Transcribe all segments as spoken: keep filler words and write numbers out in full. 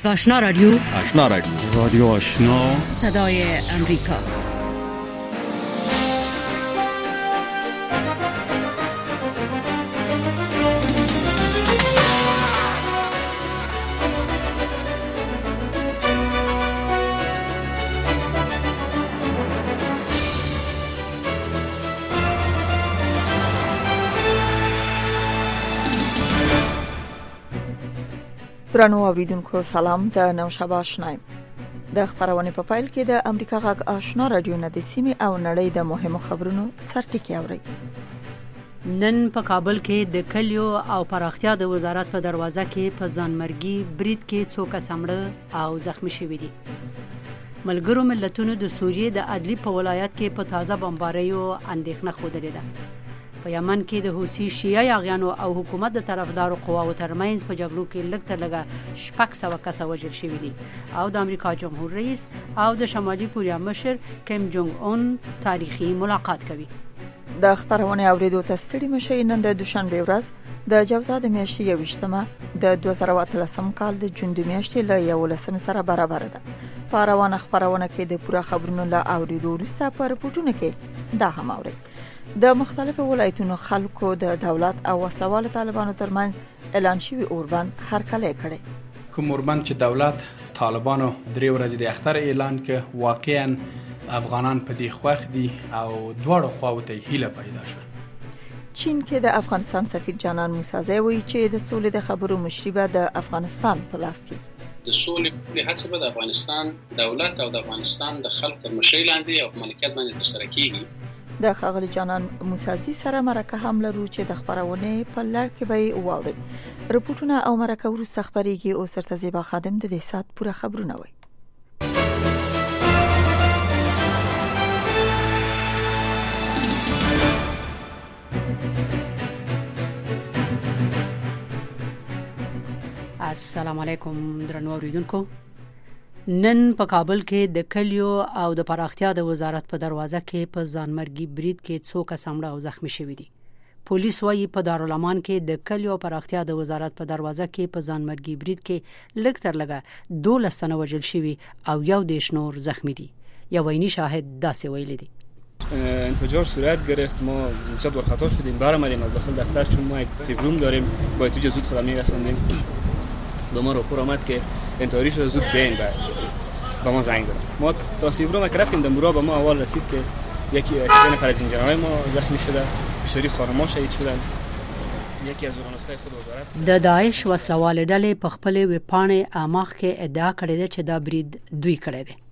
آشنا رادیو آشنا رادیو رادیو آشنا صدای امریکا. درنو اوریدونکو سلام، زه نوشابه آشنایم. د خبرونه په پایل کې د امریکا غږ آشنا رادیو نه د سیمې او نړۍ د مهمو خبرونو سرټکی اوري. نن په کابل کې د کلیو او پراختیا د وزارت په دروازه کې په ځانمرګي برید کې څو کس مړه او زخمی شوي دي. ملګرو ملتونو د سوریې د عدلی په ولایت کې په تازه بمباریو اندېښنه خوده ده. په یمن کې د حوثي شیعه یاغیانو او حکومت د طرفدارو قواو ترمنځ په جګړو کې لږ تر لږه شپږ سوه کسه وژل شوي دي او د امریکا جمهور رئیس او د شمالي کوریا مشر کیم جونګ اون تاریخي ملاقات کوي. د خبرونه اوریدو ته ستړي مشئ. نن د دوشنبه ورځ د جوزا د میاشتې یوویشتمه د دوه زره اتلسم کال د جون د میاشتې له یولسمې سره برابر ده. په روانه خبرونه کې د پوره خبرونو له اوریدو وروسته په رپورټونو کې دا هم اوري. د مختلفو ولایتونو خلکو د دولت او وسلوال طالبانو ترمنځ اعلان شوی اوربند هرکلی کړي. کوم اوربند چې دولت طالبانو درې ورځې د اختر اعلان کړ، واقعا افغانان په دې خوښ دي او دواړو خواو ته هیله پیدا شوه. چین کې د افغانستان سفیر جانان موسازی وایي چې د سولې د خبرو مشري به د افغانستان په لاس کې. د سولې په هڅه به د افغانستان دولت او د افغانستان د خلکو تر مشرۍ لاندې او ملکیت باندې ترسره کیږي. د خغلی جانان موسازی سره مرکه هم لرو چې د خبرونه په لړ کې به واوري. رپورټونه او مرکه ورسره خبريږي او سرته زیبا خادم د دې سات پوره خبرونه وي. السلام علیکم درنو اوریدونکو. نن په کابل کې د کلیو او د پراختیا د وزارت په دروازه کې په ځانمرګي برید کې څو کس مړه او زخمی شوي دي. پولیس وايي په دارالامان کې د کلیو او پراختیا د وزارت په دروازه کې په ځانمرګي برید کې لږ تر لږه دولس تنه وژل شوي او یو دیش نور زخمی دي. یو ویني شاهد داسې ویلي دي: انفجار صورت گرفت، ما موساد برخطا شدیم، برآمدیم از داخل دفتر چون ما یک سیو روم داریم، باید تو زود خدمه رساندیم. به ما راپور آمد که انتحاری شده، زود بیاین بس. به ما زنگ دادن. ما تا سیورو که رفتیم دنبورا به ما اول رسید که یکی از نفر از انجینرهای ما زخمی شده، بسیاری خانم‌ها شهید شدن. یکی از ارگانوستای خود وزارت د داعش وسلوال ډلې په خپل وپانې اماخ کې ادعا کړې ده چې دا برید دوی کړی دی.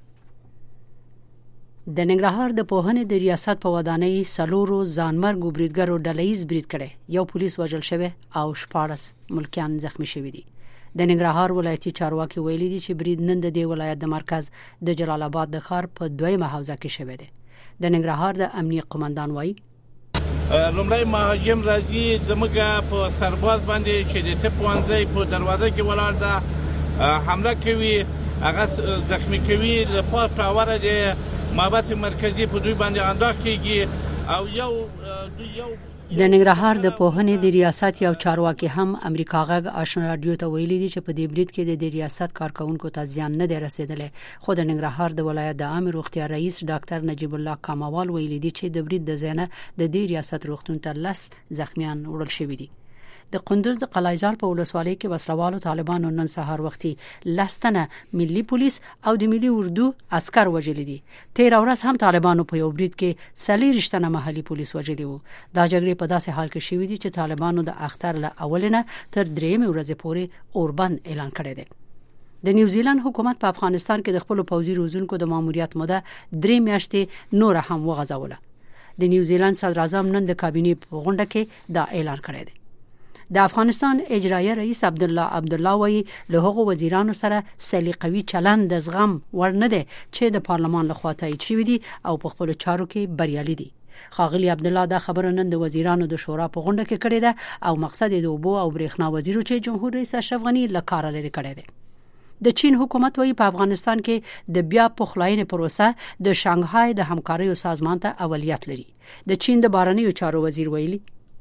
د ننګرهار د پوهنې د ریاست په ودانۍ سلورو ځانمرګو بریدګرو ډلهیز برید کړی. یو پولیس وژل شوی او شپاړس ملکیان زخمی شوي دي. د ننګرهار ولایتي چارواکي ویلي دي چې برید نن د دې ولایت د مرکز د جلال آباد د ښار په دویمه حوزه کې شوی دی. د ننګرهار د امنیت قومندان وایي: لومړی مهاجم راځي زموږ په سرباز باندې چې د طب پوهنځي په دروازه کې ولاړ ده حمله کوي، هغه زخمی کوي. د پاس ټاوره د مابعث مرکزي په دوی باندې انداز کیږي او یو یو د ننګرهار د پوهنې د ریاست یو چارواکي هم امریکا غږ آشنا رادیو ته ویلي دي چې په دې برید کې د ریاست کارکونکو ته زیان نه دی رسیدلی. خو د ننګرهار د ولایت د عامه روغتیا رئیس ډاکټر نجیب الله کاموال ویلي دي چې د برید د زینه د دې ریاست روغتون ته لس زخمیان وړل شوي دي. د قندوز د قلعهزار په ولسوالۍ کې وسلوالو طالبانو نن سهار وختي لستنه ملي پولیس او د ملي اردو عسكر وژلي دي. تیر ورځ هم طالبانو په یو برید کې څلور رښتنه محلي پولیس وژلي وو. دا جګړې په داسې حال کې شوې دي چې طالبانو د اختر له اولنه تر درېمې ورځې پورې اوربند اعلان کړی دی. د نیوزیلند حکومت په افغانستان کې د خپل پوځي روزونکو د ماموریت موده درې میاشتې نور هم وغځوله. د نیوزیلند صدر اعظم نن د کابینې په غونډه کې دا اعلان کړی دی. د افغانستان اجرایه رئیس عبد الله عبد الله وایي له هغو وزیرانو سره سلیقوي چلند د زغم ور نه دی چې د پارلمان لخوا تایید شوی دي او په خپل چارو کې بریالي دي. ښاغلي عبد الله دا خبره نن د وزیرانو د شورا په غونډه کې کړې ده او مقصد د اوبو او برېښنا وزیر چې جمهور رئیس اشرف غنی له کاره لري کړی دی. د چین حکومت وایي په افغانستان کې د بیا پخلاینې پروسه د شانګهای د همکاریو سازمان ته اولیت لري. د چین د بهرنیو چارو وزیر ویلي: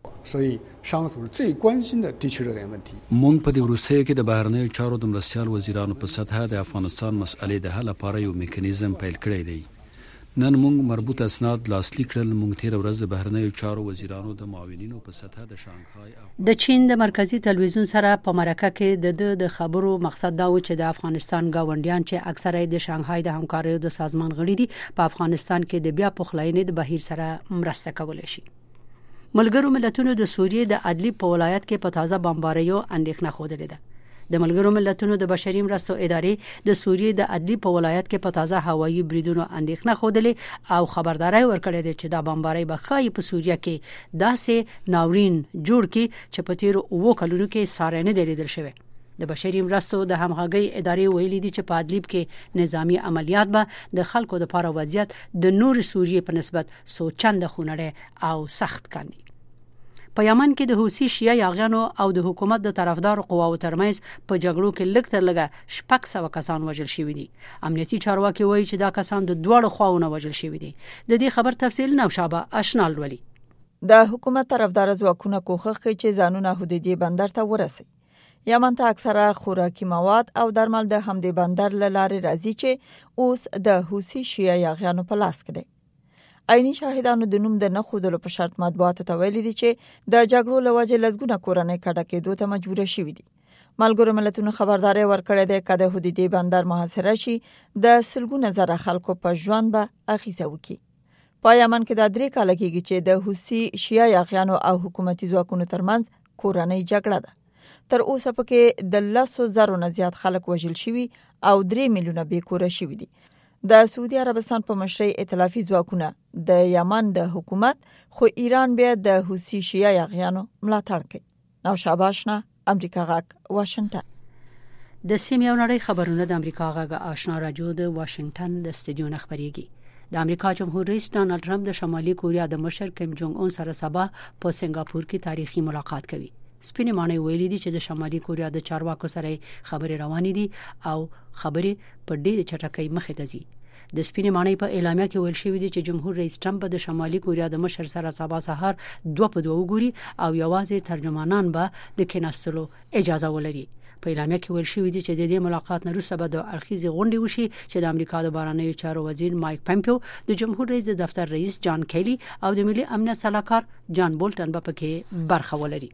所以上组最关心的地区热点问题。 مونږ په دې وروستیو کې د بهرنیو چارو د مرستیال وزیرانو په سطحه د افغانستان مسئلې د حل لپاره یو میکانیزم پیل کړی دی. نن مونږ مربوط اسناد لاسلیک کړل. مونږ تیر ورځ د بهرنیو چارو وزیرانو د معاونینو په سطحه د شانګهای د چین د مرکزی تلویزیون سره په مرکه کې د د خبرو مقصد دا و چې د افغانستان گاونډیان چې اکثره د شانګهای د همکاریو د سازمان غړي دي په افغانستان کې د بیا پخلاینې د بهیر سره مرسته کولای شي. ملګرو ملتونو د سوریې د ادلیب په ولایت کې په تازه بمباریو اندېښنه خوده ده. د ملګرو ملتونو د بشري مرستو ادارې د سوریې د ادلیب په ولایت کې په تازه هوایي بریدونو اندېښنه خوده او خبرداري ورکړې ده چې دا بمباری به خای په سوریه کې داسې ناورین جوړ کړي چې په تیر اوو کلونو کې ساره نه لیدل شوی. د بشري مرستو د همغږي ادارې ویلي دي چې په ادلیب کې نظامی عملیات به د خلکو د لپاره وضعیت د نور سوریې په نسبت سوچنده خونړی او سخت کاندي. په یمن کې د حوثي شیعه یاغیانو او د حکومت د طرفدار قواو ترمنځ په جګړو کې لږ تر لږه شپږ سوه کسان وژل شوي دي. امنیتي چارواکي وایي چې دا کسان د دوړو خواونه وژل شوي دي. د دې خبر تفصیل نوشابه آشنال ولي. د حکومت طرفدار ځواکونه کوښښ کوي چې ځانونه حدودي بندر ته ورسي. یمن ته اکثره خوراکي مواد او درمل د همدې بندر له لارې راځي چې اوس د حوثي شیعه یاغیانو په لاس کې دي. عیني شاهدانو د نوم د نه خودلو په شرط مطبوعاتو ته ویلي دي چې د جګړو له وجې لږونه کورنۍ کډه کېدو ته مجبور شوي دي. ملګرو ملتونو خبرداري ورکړې ده چې د حدودي بندر محاصره شي د سلګونه زره خلکو په ژوند به اغیزه وکړي. په یمن کې د درې کال کېږي چې د حوثي شیعه یاغیانو او حکومتي ځواکونو ترمنځ کورنۍ جګړه ده. تر اوسه پکې د لسو زرو نه زیات خلک وژل شوي او درې میلیونه بې کوره شوي دي. د سعودي عربستان په مشرۍ ائتلافي ځواکونه د یمن د حکومت خو ایران بیا د حوثي شیعه یاغیانو ملاتړ کوي. نوشابه آشنا، امریکا غږ، واشنگټن. د سیمې او نړۍ خبرونه د امریکا غږ آشنا رادیو د واشنگټن د استودیو نه خبريږي. د امریکا جمهور رئیس ډانلډ ټرمپ د شمالي کوریا د مشر کیم جونګ اون سره سبا په سنگاپور کې تاریخي ملاقات کوي. سپینې مانې ویلي دي چې د شمالي کوریا د چارواکو سره خبرې روانې دي او خبرې په ډېر چټکۍ مخې ته ځي. د سپینې مانې په اعلامیه کې ویل شوی دی چې جمهور رئیس ټرمپ د شمالي کوریا د مشر سره سبا سهار دوه په دوه وګوري او یوازې ترجمانان به د کېناستلو اجازه ولري. په اعلامیه کې ویل شوی دی چې د دې ملاقات نه وروسته به د اړخیزې غونډې وشي چې د امریکا د بهرنیو چارو وزیر مایک پمپیو، د جمهور رئیس د دفتر رئیس جان کیلی او د ملي امنیت سلاکار جان بولټن به پکې برخه ولري.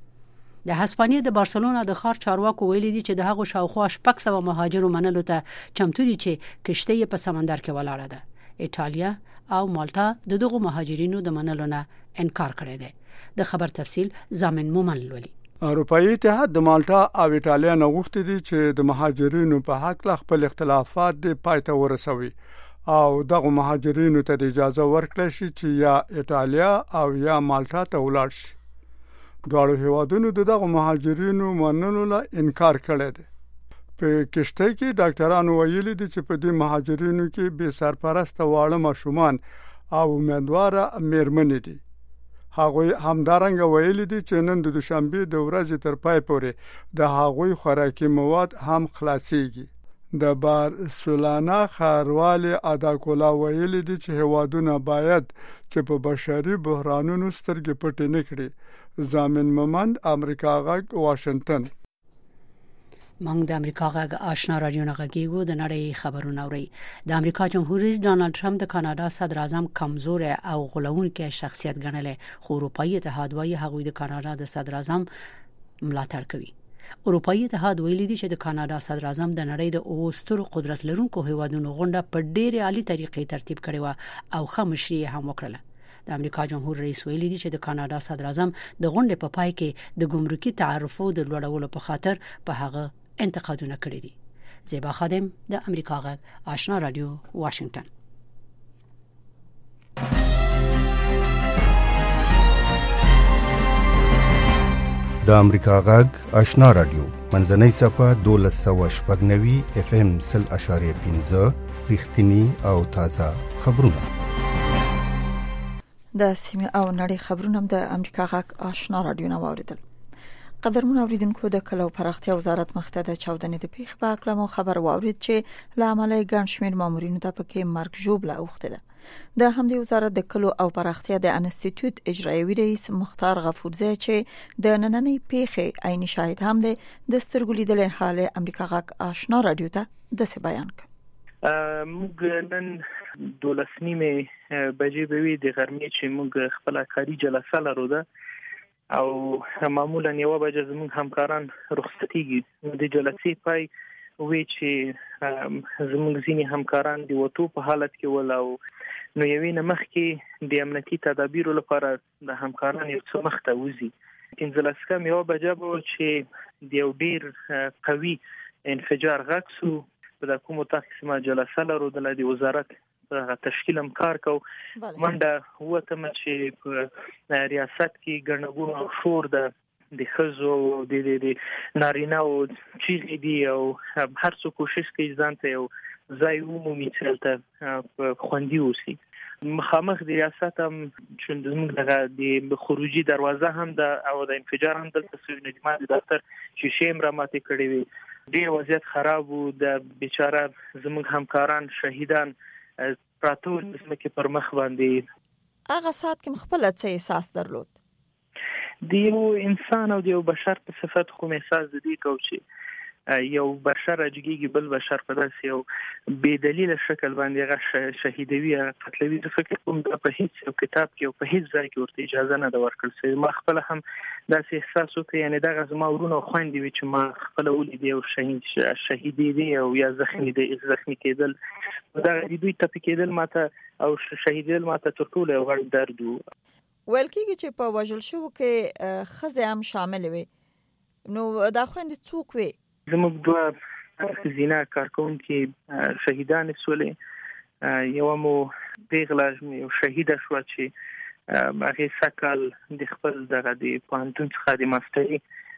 د هسپانیا د بارسلونا د ښار چارواکو ویلي دي چې د هغو شاوخوا شپږ سوه مهاجرو منلو ته چمتو دي چې کشته یې په سمندر کې ولاړه ده. ایټالیا او مالټا د دغو مهاجرینو د منلو نه انکار کړی دی. د خبر تفصیل زامن مومن لولي. اروپאי اتحاد د مالټا او ایټالیا نه غوښتي دي چې د مهاجرینو په حق له خپل اختلافات د پایته ورسوي او دغه مهاجرینو ته اجازه ورکړي شي چې یا ایټالیا او یا مالټا ته ولاړ شي. دواړو هیوادونو دغه مهاجرینو منلو لا انکار کړی دی. په کشته کې ډاکټرانو ویلي دي چې په دې مهاجرینو کې بې سرپرسته واړه ماشومان او امیدواره میرمنې دي. هغوی همدارنګه ویلي دي چې نن د دوشنبه د ورځې تر پای پورې د هغوی خوراکي مواد هم خلاصيږي. د بارسلونا ښاروالي اداکولا ویلي دي چې هیوادونه باید چې په بشري بحرانونو سترګې پټې نه کړي. زامن ممند، امریکا غږ، واشنگټن. موږ د امریکا غږ آشنا رادیو نه غږیږو. د نړۍ خبرونه اوري. د امریکا جمهور رئیس ډانلډ ټرمپ د کاناډا صدر اعظم کمزور او غولونکي شخصیت ګڼل، خو اروپאי اتحاد وايي هغوی د کاناډا د صدر اعظم ملاتړ کوي. اروپאי اتحاد ویلي دي چې د کاناډا صدر اعظم د نړۍ د اوو سترو قدرت لرونکو هیوادونو غونډه په ډېرې عالی طریقې ترتیب کړې و او ښه مشري هم وکړه. د امریکا جمهور رئیس ویلي دي چې د کاناډا صدر اعظم د غونډې په پای کې د ګمرکي تعرفو د لوړولو په خاطر په هغه انتقادونه کړي دي. زیبا خادم، د امریکا غږ آشنا رادیو، واشنگټن. د امریکا غږ آشنا رادیو منځنۍ صفه دولس سوه شپږ نوي اف ام سل اشاریه پنځه رښتینی او تازه خبرونه. د سیمه او نړۍ خبرونه د امریکا غږ آشنا رادیو نه واوریدل. قدرمن اوریدونکو د کلو پراختیا وزارت مخته د چاودنې د پیښ په اړه مو خبر واورید چې لامل ګڼ شمېر مامورینو ته پکې مرګ ژوبله اوخته ده. د همدې وزارت د کلو او پراختیا د انسټیټیوټ اجرایوي رئیس مختار غفورزی چې د نننۍ پیښې عیني شاهد هم دی د سترګو لیدلې حال امریکا غاک آشنا رادیو ته داسې بیان کړ. موږ نن دولس نیمه بجې به وي د غرمې چې موږ خپل کاري جلسه لرو ده او معمولا یو بجې زموږ همکاران رخصتيږي. د جلسې پای وی چې زموږ ځینې همکاران د وټو په حالت کې ول او نو یوې نه مخکې د امنیتي تدابیرو لپاره د همکاران یو څه مخته وځي. پنځلس کم یو بجې به چې د یو ډیر قوي انفجار غږ سو په کومه تاسو جلسه لرو د وزارت تشکیل هم کار کو منډه وته مې چې په ریاست کې ګڼګون شور د د خزو د د نارینه او چیغې دی او هر څو کوشش کوي ځان ته یو ځای ومومي چې ته خوندي اوسي. مخامخ د ریاست هم چې زموږ د خروجي دروازه هم د او د انفجار هم دلته سوي نظام د دفتر شیشه هم را ماتې کړې وي. ډیر وضعیت خراب وو. د بیچاره زموږ همکاران شهیدان پراتو چې پر مخ باندې هغه سات کې خپل څه احساس درلود؟ دیو انسان او دیو بشر په صفت خو احساس دي کو چې یو بشر اجګي بل بشر په داسې یو بې دلیل شکل باندې هغه شهیدوي قتلوي. د فکر کوم د په هیڅ یو کتاب کې او په هیڅ ځای کې ورته اجازه نه د ورکړل سي. ما خپل هم داسې احساس وکړ یعنی دغه زما ورونه خويندې وي چې ما خپل ولید یو شهید شهیدي دي او یا زخمی دي زخمی کېدل دا د دوی ټپي کېدل ماته او شهیدل ماته ټول یو غړ درد وو. ویل کېږي چې په وژل شو کې خزه هم شامل وي. نو دا خويندې څوک وي؟ زموږ دوه زینا کارکونکي شهیدان سولې یو مو پیغله یو شهید شو چې هغه سکل د خپل دغه د پانتون څخه د ماستري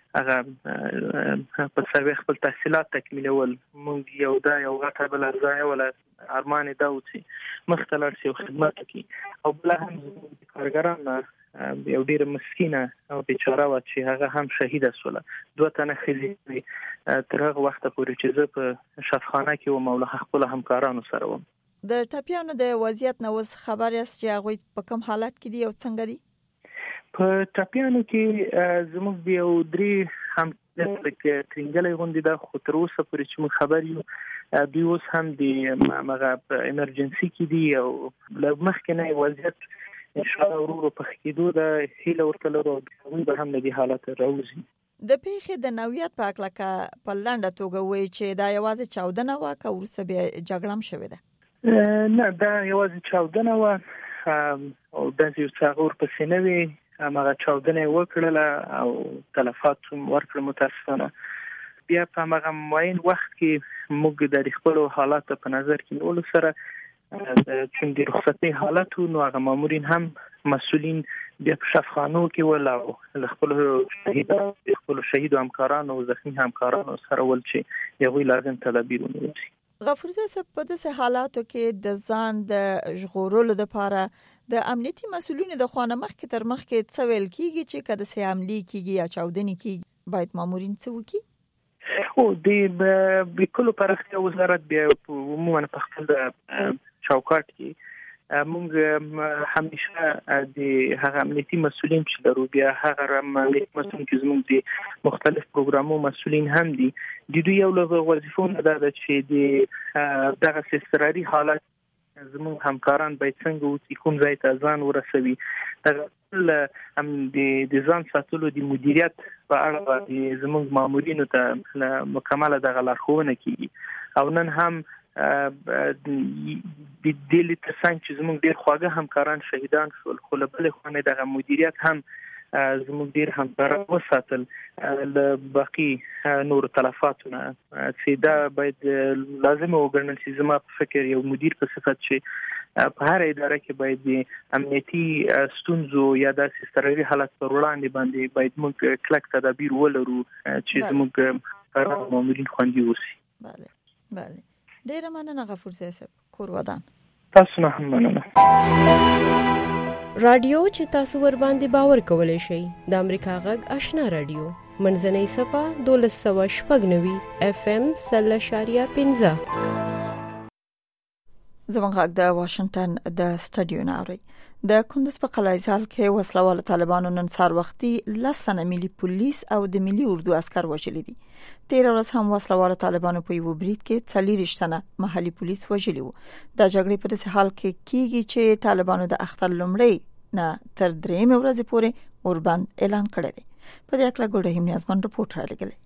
هغه په سروي خپل تحصیلات تکمیلول. مونږ یو دا یو غټه بل ځای ولا ارمان دا و چې مختلف سي خدمت کوي او بل هم کارګران یو ډیر مسکینه او بیچاره و چې هغه هم شهید شول. دوه تنه خزي تر هغه وخت پورې چې زه په شفخانه کې و مولا خپل همکارانو سره وم. د ټاپیانو د وضعیت نو خبر یاست چې هغه په کوم حالت کې دي او څنګه دي؟ په ټاپیانو کې زموږ د یو درې هم لکه ترنګلې غونډې د خو تر اوسه پورې چې موږ خبر یو دوی اوس هم د مغه ایمرجنسي کې دي او مخکې نه وضعیت ان شاء الله ورو په خېدو د هیله ورته لرو او به هم د حالت راوځي. د پیښې د نوعیت په اړه کا په لنډه توګه وایي چې دا یوازې چاودنه واکه ورسره بیا جګړه هم شوې ده؟ نه دا یوازې چاودنه و او د یو څاغور په سینوي هغه چاودنه وکړه او تلفات ورکړه متاسفانه. بیا په هغه معین وخت کې موږ د خپل حالات په نظر کې نیول سره چې د رخصتي حالت نو هغه مامورین هم مسؤلین بیا په شفخانو کې ولاو خپل شهید خپل شهید همکارانو او زخمی همکارانو سره ول چې یو لازم تدابیر ونیسي. غفورزی صاحب په داسې حالاتو کې د ځان د ژغورلو لپاره د امنیتي مسؤلینو د خوانه مخ کې تر مخ کې څه ویل کیږي چې کده سي عملی کیږي یا چاودنې کیږي باید مامورین څه وکړي؟ او د بکلو پرخته وزارت بیا عموما په خپل چوکاټ کې موږ همیشه د هغه امنیتي مسؤلین چې درو بیا هغه امنیتي مسؤلین چې زموږ د مختلف پروګرامو مسؤلین هم دي د دوی یو له وظیفونو دا چې د دغه استقراري حالت زموږ همکاران باید څنګه وتی کوم ځای ته ځان ورسوي دغه هم د ځان ساتلو د مدیریت په اړه د زموږ مامورینو ته مکمله دغه لارښوونه کیږي. او نن هم د دې لته څنګه چې زموږ ډیر خواږه همکاران شهیدان شول خو له بل خوا دغه مدیریت هم زموږ ډیر همکاران وساتل له باقي نور تلفاتونه چې دا باید لازم وګڼل شي. زما په فکر یو مدیر په صفت چې په هر اداره کې باید د امنیتي ستونزو یا د استقراري حالت پر وړاندې باندې باید موږ کلک تدابیر ولرو چې زموږ مامورین خوندي اوسي. بله بله ډیر مننه غفورزی صاحب. کور ودان. تاسو نه هم مننه. رادیو چې تاسو ور باندې باور کولای شئ د امریکا غږ آشنا رادیو منځنۍ صفه دولس سوه شپږ نوي اف ام سل اشاریه پنځه. زموږ غږ د واشنگټن د سټډیو ناوړي د کندوز په قلعه ځال کې وسلوال طالبانو نن سار وختي لسنه ملي پولیس او د ملي اردو عسكر وژلي دي. تیر ورځ هم وسلوال طالبانو په یو برید کې څلور شتنه محلي پولیس وژلي وو. د جګړې په داسې حال کې کیږي چې طالبانو د اختر لومړی نه تر درېمې ورځې پورې اوربند اعلان کړی دی. په دې اړه ګوره هم نیازمن رپورټ راغلی.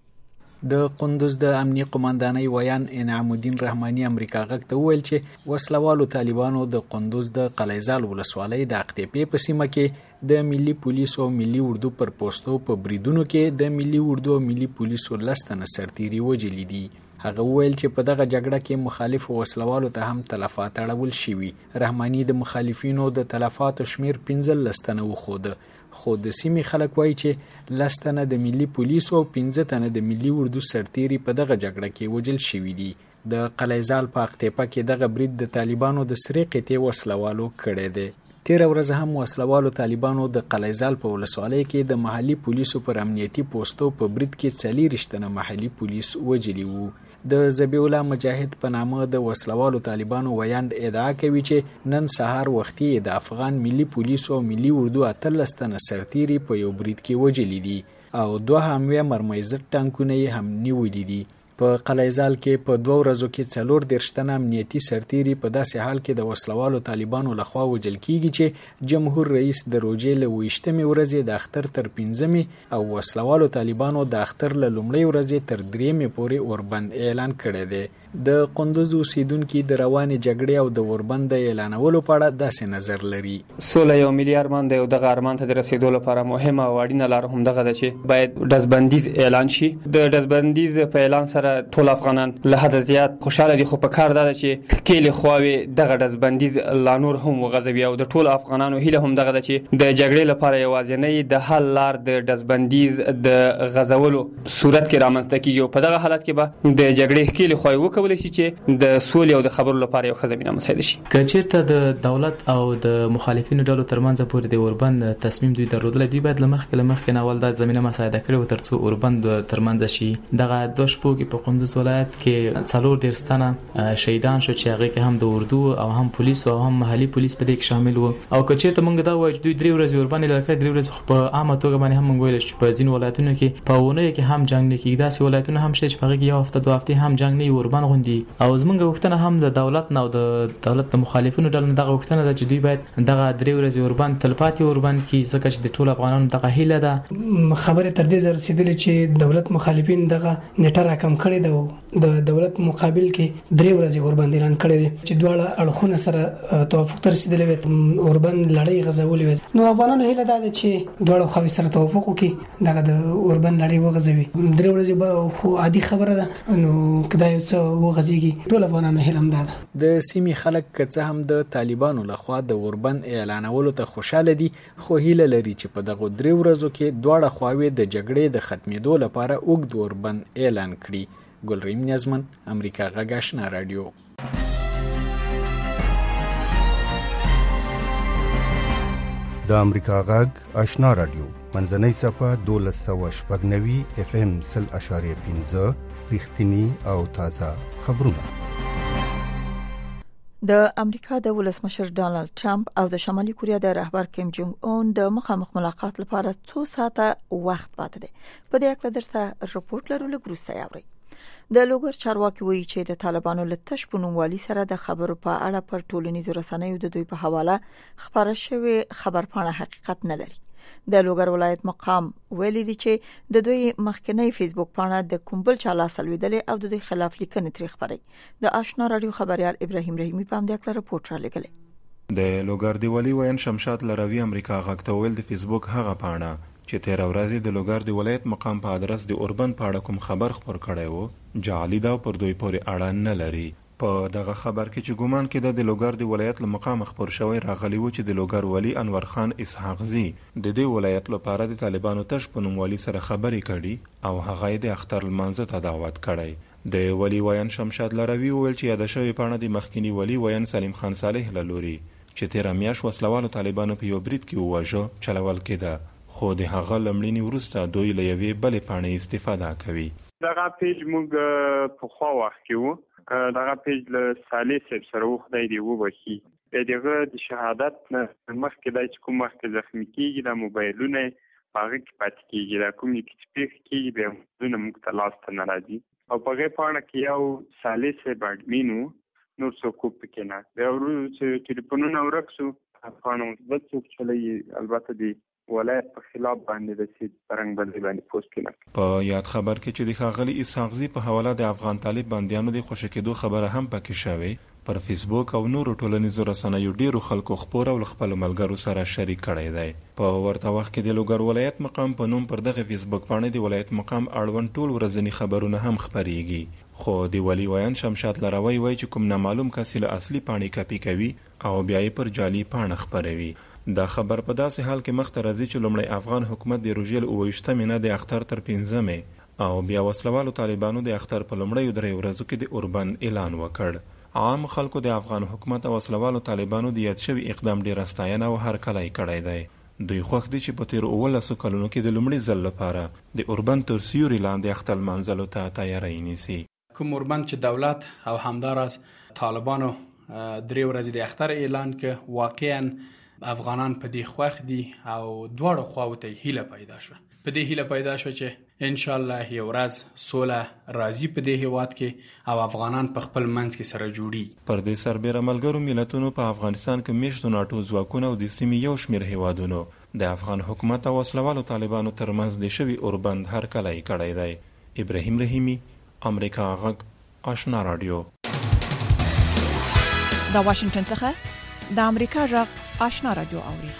د قندوز د امنیه قوماندانۍ ویان انعام الدین رحماني امریکا غږ ته وویل چې وسلوالو طالبانو د قندوز د قلعه ځال ولسوالۍ د اقتیپې په سیمه کې د ملي پولیسو او ملي اردو پر پوسټو په بریدونو کې د ملي اردو او ملي پولیسو لستنه سرتيري وجلي دي. هغه وویل چې په دغه جګړه کې مخالف وسلوالو ته هم تلفات اړول شوي. رحماني د مخالفینو د تلفاتو شمیر پنځه لستنه وخوده، خو د سیمې خلک وایي چې لستنه د ملي پولیسو او پنځه تنه د ملي اردو سرتيري په دغه جګړه کې وجل شوي دي. د قلعه ځال په اقتیپه کې دغه برید د طالبانو د سرې قطعې وسلوالو کړی دی. تیر ورځ هم وسلوالو طالبانو د قلعه ځال په ولسوالۍ کې د محلي پولیسو پر امنیتي پوسټو په برید کې څلور شتنه محلي پولیس وجلي وو. د ذبیح الله مجاهد په نامه د وسلوالو طالبانو ویاند ادعا کوي چې نن سهار وختي د افغان ملي پولیسو او ملي اردو اتلس تنه سرتيري په یو برید کې وجلي دي او دوه هموی مرمایزت ټانکونه هم نیولي دي. په قلعه ځال کې په دوه ورځو کې څلور دېرش تنه امنیتي سرتيري په داسې حال کې د وسلوالو طالبانو لخوا وژل کیږي چې جمهور رئیس د روژې له اوویشتمې ورځې د اختر تر پنځمې او وسلوالو طالبانو د اختر له لومړۍ ورځې تر درېیمې پورې اوربند اعلان کړی دی. د قندوز اوسیدونکي د روانې جګړې او د اوربند اعلانولو په اړه داسې نظر لري. سوله یو ملي ارمان دی او دغه ارمان ته د رسیدو لپاره مهمه او اړینه لار هم دغه ده چې باید ډزبندیز اعلان شي. د ډزبندیز په اعلان سره ټول افغانان له حد زیات خوشاله دي، خو په کار ده چې کېل خواوي دغه ډزبندیز لا نور هم وغځوي او د ټول افغانانو هیله هم دغه ده چې د جګړې لپاره یوازینی د حل لار د ډزبندیز د غځولو صورت کې رامنځته کیږي. په دغه حالت کې به د جګړې کېل خواوي وکولای شي چې د سولې او د خبرو لپاره یو ښه زمینه مساعده شي. که چیرته د دولت او د مخالفینو ډلو ترمنځ پورې د اوربند تصمیم دوی درلودل، دوی باید لمخکې لمخکې ناول د زمینه مساعده کړي او ترڅو اوربند ترمنځ شي. دغه دوه شپو کې په قندوز ولایت کې څلور دېرستانه شهیدان شو چې هغه کې هم د اردو او هم پولیس او هم محلي پولیس په دې کې شامل وو. او که چیرته موږ دا وایو چې دوی درې ورځې اوربند لکه درې ورځې په عامه توګه باندې هم موږ ویل چې په ځین ولایتونو کې په ونه کې هم جنگ نه کیږي. داسې ولایتونه هم شته چې په هغه کې یو هفته دوه هفتې هم جنگ نه اوربند غوندي. او زمونږ وختونه هم د دولت نه او د دولت د مخالفینو ډلو دغه وختونه ده چې دوی باید دغه درې ورځې اوربند تلپاتې اوربند کې، ځکه چې د ټول افغانانو دغه هیله ده. خبره تر دې رسیدلې چې دولت مخالفین دغه نیټه راکم کړي ده، د دولت مقابل کې درې ورځې اوربند اعلان کړی دی چې دواړه اړخونه سره توافق تر رسیدلې وي، اوربند لړۍ غځولې وي. نو افغانانو هیله ده چې دواړه خواوې سره توافق وکړي، دغه د اوربند لړۍ وغځوي. درې ورځې به خو عادي خبره ده، نو کدا یو څه وغځيږي ټول افغانانو هیله هم ده. د سیمې خلک که څه هم د طالبانو لخوا د اوربند اعلانولو ته خوشاله دي، خو هیله لري چې په دغه درې ورځو کې دواړه خواوې د جګړې د ختمېدو لپاره اوږد اوربند اعلان کړي. ګلریم نیازمن، امریکا غږ آشنا رادیو. د امریکا غږ آشنا رادیو منځنۍ صفه دولس سوه شپږ نوي اف ام سل اشاریه پنځه رښتینی او تازه خبرونه. د امریکا د ولسمشر ډانلډ ټرمپ او د شمالي کوریا د رهبر کیم جونګ اون د مخامخ ملاقات لپاره څو ساعته وخت پاتې دی. په دې اړه درته رپورټ لرو، لګروسته یاوري. د لوګر چارواکي وایي چې د طالبانو له تش پنوموالي سره د خبرو په اړه پر ټولنیزو رسنیو د دوی په حواله خبره شوی خبرپاڼه حقیقت نه لري. د لوګر ولایت مقام ویلي دی چې د دوی مخکنی فیسبوک پاڼه د کومبل چاله سلویدلې او د دوی خلاف لیکنې تری خبري. د آشنا رادیو خبريال ابراهیم رحیمی په همدې اړه رپورټ را لګلې. د لوګر دی ولی وین شمشاد لروي امریکا غاکتوول د فیسبوک هغه پاڼه چې تیر ورځې د لوګر دی ولایت مقام په ادرس د اوربند پاړه کوم خبر خبر کړی وو جعلی دا پر دوی پورې اړه نه لري. په دغه خبر کې چې ګومان کې د لوګر دی ولایت له مقام خبر شوی راغلی و چې د لوګر ولی انور خان اسحاق زی د دې ولایت لپاره د طالبانو تش په نوم ولی سره خبرې کړي او هغه د اختر المنځ ته دعوت کړی. د ولی وین شمشاد لروي ویل چې یاد شوی پاڼه د مخکینی ولی وین سلیم خان صالح لوري چې تیر میاش وسلوالو طالبانو په یو برید کې وواژه چلول کېده، خو د هغه لمړینی ورسته دوی له یوې بلې پاڼې استفاده کوي. دغه پیج موږ په خوا وخت کې وو، دغه پیج له صالح صاحب سره وو، خدای دې وبخي. دغه د شهادت نه مخکې دای چې کوم وخت زخمی کیږي د موبایلونه هغه کې پاتې کیږي، دا کوم کې پیښ کیږي به موږ موږ ته لاس ته نه راځي. او په هغه پاڼه کې یو صالح صاحب اډمینو نور څوک پکې نه، دا ورو چې ټلیفونونه ورکسو پاڼه بل څوک چلایي، البته دی ولایت په خلاف باندې د سید رنګ بدلی باندې پوسټ کړه. په یاد خبر کې چې د ښاغلي اسحاقزي په حواله د افغان طالب بندیانو د خوشی کېدو خبره هم پکې شوې، پر فیسبوک او نورو ټولنیزو رسنیو ډیرو خلکو خبر او خپل ملګرو سره شریک کړی دی. په ورته وخت کې د لوګر ولایت مقام په نوم پر دغه فیسبوک باندې د ولایت مقام اړوند ټول ورځنی خبرونه هم خبريږي. خو د ولی ویان شمشاد لروي وایي چې کوم نامعلوم کس له اصلي پاڼې کاپی کوي او بیا یې پر جعلي پاڼه خبروي. دا خبر په داسې حال کې مخ ته راځي چې لومړی افغان حکومت د روژې له اوه ویشتمې نه د اختر تر پنځمې او بیا وسلوالو طالبانو د اختر په لومړیو درې ورځو کې د اوربند اعلان وکړ. عام خلکو د افغان حکومت او وسلوالو طالبانو د یاد شوي اقدام ډیر ستاینه او هرکلی کړی دی. دوی خوښ دي چې په تیر اوولسو کلونو کې د لومړي ځل لپاره د اوربند تر سیوري لاندې اختر لمانځلو ته تیاری نیسي. کوم اوربند چې دولت او همداراز طالبانو درې ورځې د اختر اعلان ک واقعا افغانان په دې خوښ دي او دواړو خواو ته هیله پیدا شو. په دې هیله پیدا شو چې ان شاء الله یو ورځ سوله راځي په دې هیواد کې او افغانان په خپل منځ کې سره جوړي. پر دې سربېره ملګرو ملتونو په افغانستان کې میشتو ناټو ځواکونه او د سیمې یو شمېر هیوادونو د افغان حکومت او وسلوالو طالبانو ترمنځ د شوي اوربند هرکلی کړی دی. ابراهیم رحیمی، امریکا غږ، آشنا رادیو. د واشنگټن څخه د امریکا غږ آشنا رادیو اوري.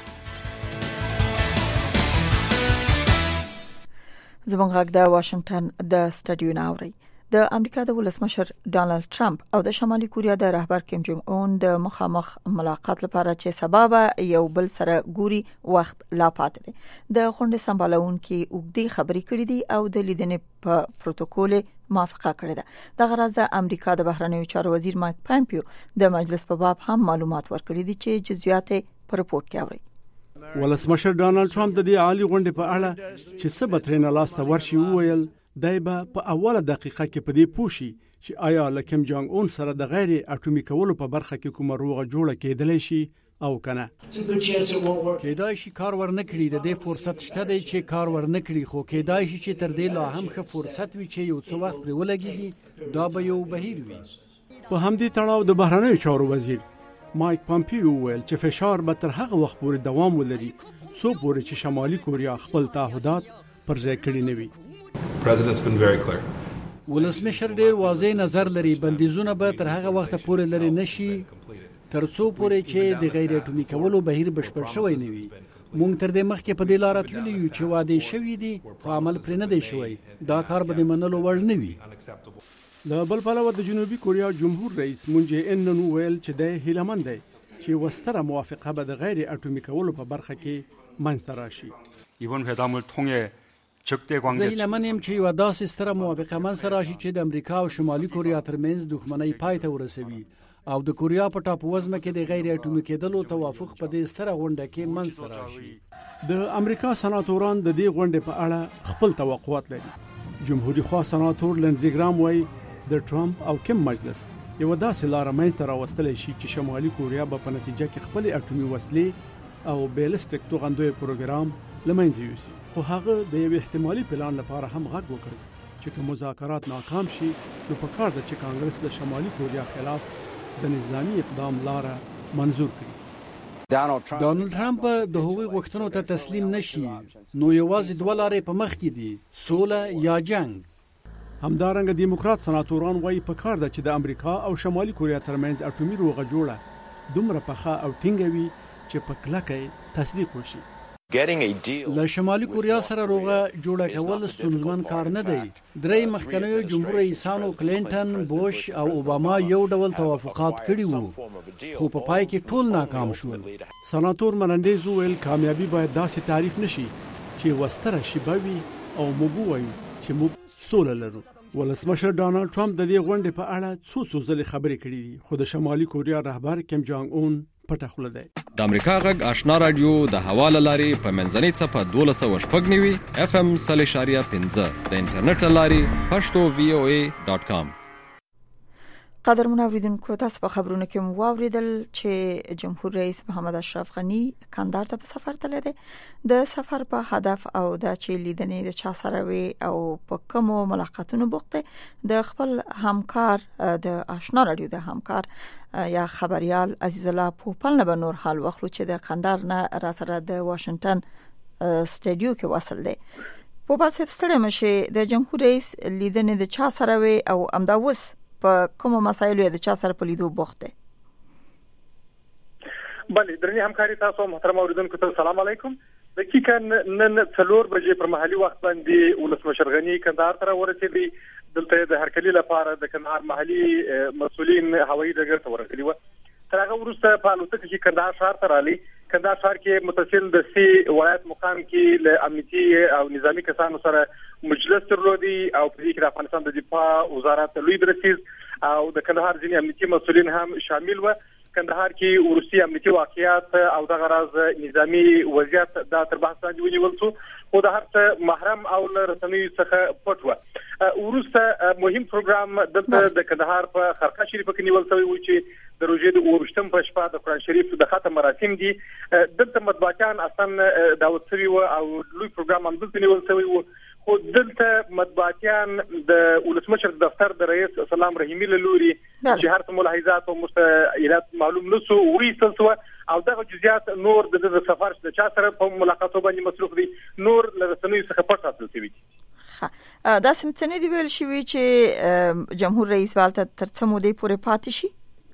زموږ غږ د واشنگټن د سټډیو ناوړي. د امریکا د ولسمشر ډانلډ ټرمپ او د شمالي کوریا د رهبر کیم جونګ اون د مخامخ ملاقات لپاره چې سبب یو بل سره ګوري وخت لا پاتې دی. د غونډې سمبالونکو وګړي خبرې کړې دي او د لیدنې په پروتوکول موافقه کړې ده. د غرض د امریکا د بهرنیو چارو وزیر مایک پامپیو د مجلس په باب هم معلومات ورکړي دي چې جزئیات په رپورت کې اوري. ولسمشر ډانلډ ټرمپ د دې عالی غونډې په اړه چې څه بترینه لاسته ورشي وویل دای به په اوله دقیقه کې په دې پوښي چې آیا له کیم جونګ اون سره د غیر اټومي کولو په برخه کې کومه روغه جوړه کېدلی شي او کنه. کېدای شي کار ورنکړي، د دې فرصت شته دی چې کار ورنکړي، خو کېدای شي چې تر دې لا هم ښه فرصت وي چې یو څه وخت پرې ولګيږي. دا به یو بهیر وي. په همدې تړاو د بهرنیو چارو وزیر مایک پامپیو ویل چې فشار به تر هغه وخت پورې دوام ولري څو پورې چې شمالي کوریا خپل تعهدات پر ځای کړي نه وي. ولسمشر ډیر واضح نظر لري، بندیزونه به تر هغه وخت پورې لري نشي تر څو پورې چې د غیر اټومي کولو بهیر بشپړ شوی نه وي. مونږ تر دې مخکې په دې لار تللی یو چې واده شوی دي خو عمل پرې نه دی شوی. دا کار به د منلو وړ نه وي. له بل پلوه د جنوبي کوریا جمهور رئیس مون جې ان نن ویل چې د هیلمن دی چې وستره موافقه به د غیر اټومي کولو په برخه کې منځ راشي. 이번 회담을 통해 적대 관계 زهیلمن يم چې یو داسې ستره موافقه منځ راشي چې د امریکا او شمالي کوریا ترمنځ دښمنۍ پای ته ورسوي او د کوریا په ټاپووزمه کې د غیر اټومي کېدلو توافق په دې ستره غونډه کې منځ راشي. د امریکا سناتوران د دې غونډې په اړه خپل توقعات لري. جمهوریت خوا سناتور لنزي ګرام وايي د ټرمپ او کیم مجلس یو داسې لار منځ راوستلی شي چې شمالي کوریا به په نتیجه کې خپل اټومي وسلې او بیلستیک توغندوی پروګرام لمنځه یوسي. خو هغه د یو احتمالي پلان لپاره هم غږ وکړ چې که مذاکرات ناکام شي نو پکار ده چې کانګرس د شمالي کوریا خلاف د نظامی اقدام لاره منظور کړي. ډانلډ ټرمپ د هغوی غوښتنو ته تسلیم نشي نو یوازې دوه لارې په مخ کې دي، سوله یا جنگ. همدارنګه دیموکرات سناتوران وایي پکار ده چې د امریکا او شمالي کوریا ترمنځ اټومي روغه جوړه دومره پخه او ټینګه وي چې په کلکه تصدیق وشي. له شمالي کوریا سره روغه جوړه کول ستونزمن کار نه دی. درې مخکنیو جمهور رئیسانو کلینټن، بوش او اوباما یو ډول توافقات کړي وو خو په پای کې ټول ناکام شول. سناتور منندیز ویل کامیابی باید داسې تعریف نشي چې وستره شي بوي او موږ وایو چې موږ سوله لرو. ولسمشر ډانلډ ټرمپ د دې غونډې په اړه څو څو ځله خبرې کړې دي خو د شمالي کوریا رهبر کیم جونګ اون پټه خوله ده. د امریکا غږ آشنا رادیو د حواله لاري په منځنۍ صفه دولس سوه شپږ نوي اف ام صفر اشاریه پنځه د انټرنیټ لاري پښتو وی او ای ډاٹ کام. قدرمن اوریدونکو، تاسو په خبرونو کې مو واوریدل چې جمهور رئیس محمد اشرف غنی کندهار ته په سفر تللی دی. د سفر په هدف او د چې لیدنې د چا سره وي او په کومو ملاقاتونو بوخت دی، د خپل همکار د آشنا رادیو د همکار یا خبريال عزیز الله پوپل نه به نور حال واخلو چې د کندهار نه را سره د واشنگټن سټډیو کې وصل دی. پوپل صاحب، ستړي مشه، د جمهور رئیس لیدنې د چا سره وي او امداوس په کومه مسایلو د چا سره په لیدو بوخت دی؟ بله، درنې همکاري تاسو محترم اوریدونکو ته سلام علیکم. دقیقاً نن څلور بجې پر محلي وخت باندې ولسمشر غنی کندهار ته ورسېدی. دلته د هرکلي لپاره د کندهار محلي مسؤلین هوایي ډګر ته ورسېدي و. تر هغه وروسته په الوتکه کې کندهار ښار ته رالی. کندهار ښار کې متصل د سی ولایت مقام کې له امنیتي او نظامی کسانو سره مجلس درلودي او په دې کې د افغانستان د دفاع وزارت لوی درسیز او د کندهار ځینې امنیتي مسؤلین هم شامل و. کندهار کې ورسي امنیتي واقعیات او د غراز نظامی وضعیت د تر بحث لاندې ونیول شو، خو د هر څه محرم او رسنیو څخه پټ و. ورسته مهم پروګرام د کندهار په خرقه شریفه کې نیول شوی و چې د روژې د اووه په شپه د قرآن شریف د ختم مراسم دي. دلته مطبوعاتیان اصلا دعوت شوي و او لوی پروګرام هم دلته نیول شوی و، خو دلته مطبوعاتیان د ولسمشر دفتر د رئیس سلام رحیمي له لوري چې هر څه ملاحظات او مستعلات معلوم نشو ویستل شو او دغه جزئیات نور د سفر د چا سره په ملاقاتو باندې مصروف دي، نور له رسنیو څخه پټ ساتل شوی دي. دا سمڅنې دی ویل شوی چې جمهور رئیس والته تر څو مودې پورې پاتې شي.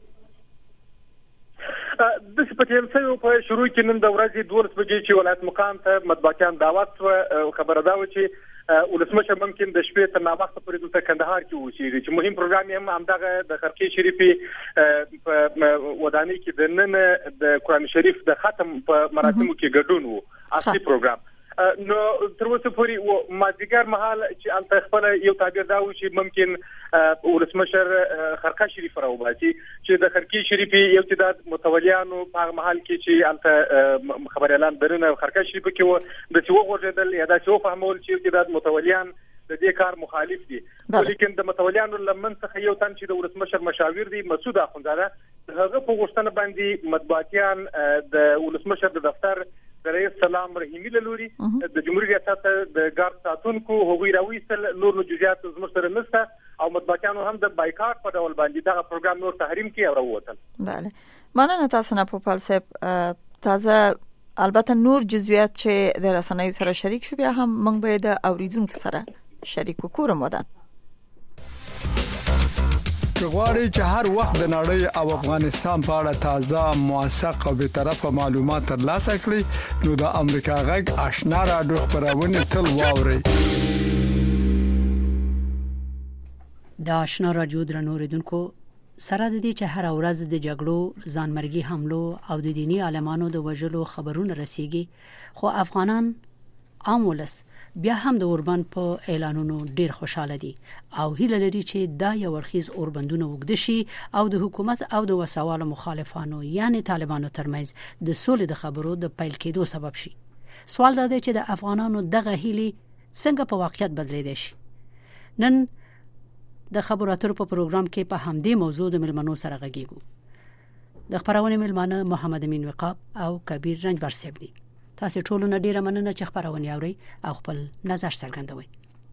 د سپټیل سره په شروع کې نن د ورځې دولس بجې چې ولایت مقام ته مطبوعاتیان دعوت و، خبره دا و چې ولسمشر ممکن د شپې تر ناوخته پورې دلته کندهار کې اوسېږي چې مهم پروګرام یې هم همدغه د خرقې شریفې په ودانۍ کې د نن د قرآن شریف د ختم په مراسمو کې ګډون و. اصلي پروګرام نو تر اوسه پورې مازدیګر مهال چې الته خپل یو تعبیر دا و چې ممکن ولسمشر خرقه شریف راوباسي چې د خرقې شریفې یو تعداد متولیانو په هغه مهال کې چې الته خبريالان درنه خرقه شریف کې و د څو غوړېدل یا د څو فهمول چې یو تعداد متولیان د دې کار مخالف دي، ولیکن د متولیانو لمن څخه یو تن چې د ولسمشر مشاور دی مسعود اخوندزاده هغه په غوښتنه باندې مطبوعاتیان د ولسمشر د دفتر د رئیس سلام رحیمي له لوري د جمهوریت ریاست د ګارد ساتونکو هغوی راوېستل، نور نو جزئیات زموږ سره نشته او مطبوعاتیانو هم د بایکاټ په ډول باندې دغه پروګرام نور تحریم کړي او راووتل. بله، مننه تاسو نه پوپل صاحب. تازه البته نور جزئیات چې د رسنیو سره شریک شو بیا هم موږ به د اوریدونکو سره شریک وکړو. مدان غواړي چې هر وخت د نړۍ او افغانستان په اړه تازه، موثق او به طرفه معلومات ترلاسه کړئ نو د امریکا غږ آشنا رادیو خبرونه تل واورئ. د آشنا رادیو درنو اوریدونکو سره د دې چې هر ورځ د جګړو، ځانمرګي حملو او د دینی عالمانو د وژلو خبرونه رسیږي، خو افغانان عام ولس بیا هم د اوربند په اعلانونو ډیر خوشاله دي او هیله لري چې دا یو ورخیز اوربندونه وګد شي او د حکومت او د وسوالو مخالفانو یعنی طالبانو ترمنځ د سولې د خبرو د پیل کېدو سبب شي. سوال دا دی چې د افغانانو دغه هیلي څنګه په واقعیت بدلیدای شي. نن د خبرو اترو په پروګرام کې په همدې موضوع د ملمنو سره غږیږو. د خبرونه ملمانه محمد امین وقاب او کبیر رنجبر صاحب دي. تاسو ټول نه ډیره مننه چې خبرونه اورئ او خپل نظر څرګندوي.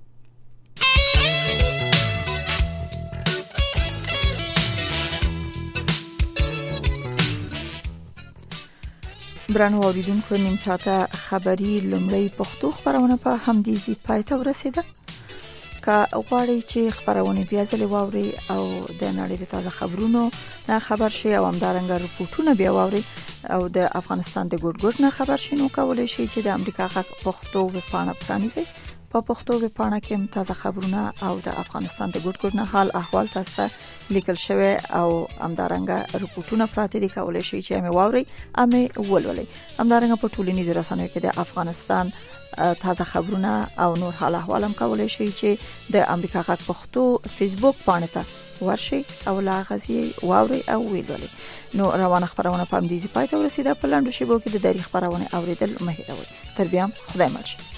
برانو اوریدونکو، نیم ساعته خبری لمړی پښتو خبرونه په همدې ځای پای ته ورسیده. که غواړئ چې خبرونه بیا ځلې واورئ او د نړۍ د تازه خبرونو نه خبر شئ او همدارنګه رپورټونه بیا واورئ او د افغانستان د ګډ ګډ نه خبر شئ، نو کولای شئ چې د امریکا غږ پښتو ویبپاڼه پرانیزئ. په پښتو ویبپاڼه کې هم تازه خبرونه او د افغانستان د ګډ ګډ نه حال احوال تاسو لیکل شوی او همدارنګه رپورټونه پراته دي، کولای شئ چې هم واورئ، هم ولولئ. همدارنګه په ټولنیزو رسنیو کې د افغانستان تازه خبرونه او نور حال احوال هم کولای شئ چې د امریکا غږ پښتو فیسبوک باندې ته ورشئ او لا غزي واوري او ویلولي. نو روانه خبرونه په دې ځای پای ته ورسیده. په لاندو شیبو کې د تاریخ خبرونه اوریدل مه هیروئ. تر بیا خدای مل شي.